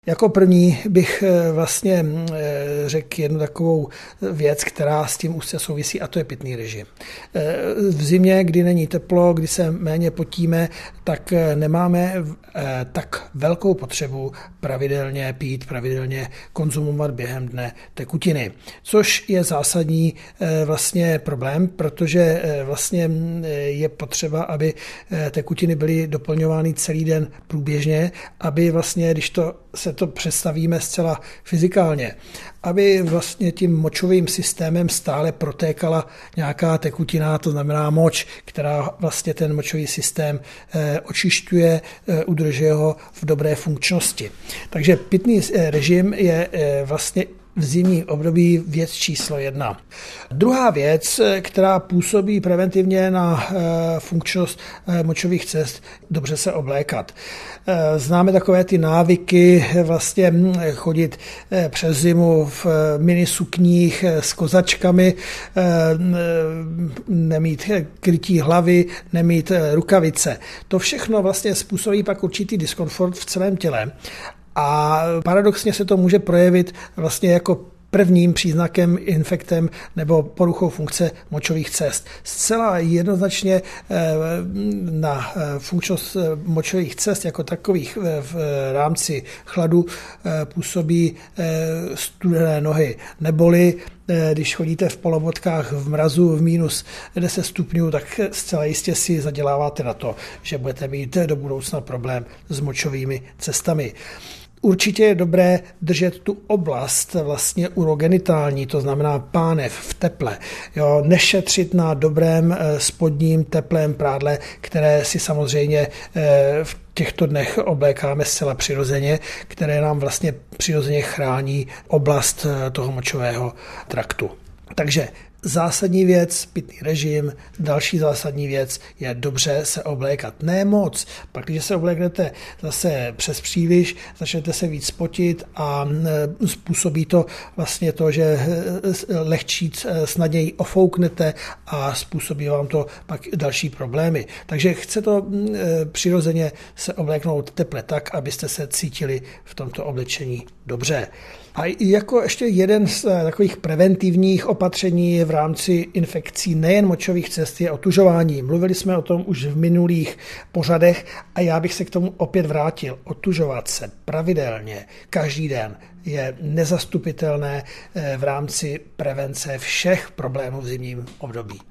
Jako první bych vlastně řekl jednu takovou věc, která s tím úzce souvisí, a to je pitný režim. V zimě, kdy není teplo, kdy se méně potíme, tak nemáme tak velkou potřebu pravidelně pít, pravidelně konzumovat během dne tekutiny, což je zásadní vlastně problém, protože vlastně je potřeba, aby tekutiny byly doplňovány celý den průběžně, aby vlastně, když se to představíme zcela fyzikálně, aby vlastně tím močovým systémem stále protékala nějaká tekutina, to znamená moč, která vlastně ten močový systém očišťuje, udržuje ho v dobré funkčnosti. Takže pitný režim je vlastně v zimním období věc číslo 1. Druhá věc, která působí preventivně na funkčnost močových cest, dobře se oblékat. Známe takové ty návyky vlastně chodit přes zimu v minisukních s kozačkami, nemít krytí hlavy, nemít rukavice. To všechno vlastně způsobí pak určitý diskomfort v celém těle. A paradoxně se to může projevit vlastně jako prvním příznakem infektem nebo poruchou funkce močových cest. Zcela jednoznačně na funkčnost močových cest jako takových v rámci chladu působí studené nohy, neboli když chodíte v polobotkách v mrazu v minus 10 stupňů, tak zcela jistě si zaděláváte na to, že budete mít do budoucna problém s močovými cestami. Určitě je dobré držet tu oblast vlastně urogenitální, to znamená pánev v teple. Jo, nešetřit na dobrém spodním teplém prádle, které si samozřejmě v těchto dnech oblékáme zcela přirozeně, které nám vlastně přirozeně chrání oblast toho močového traktu. Takže zásadní věc, pitný režim, další zásadní věc je dobře se oblékat. Ne moc, pak když se obléknete zase přes příliš, začnete se víc potit a způsobí to vlastně to, že lehčí snadněji ofouknete a způsobí vám to pak další problémy. Takže chce to přirozeně se obléknout teple tak, abyste se cítili v tomto oblečení dobře. A jako ještě jeden z takových preventivních opatření v rámci infekcí nejen močových cest je otužování. Mluvili jsme o tom už v minulých pořadech a já bych se k tomu opět vrátil. Otužovat se pravidelně každý den je nezastupitelné v rámci prevence všech problémů v zimním období.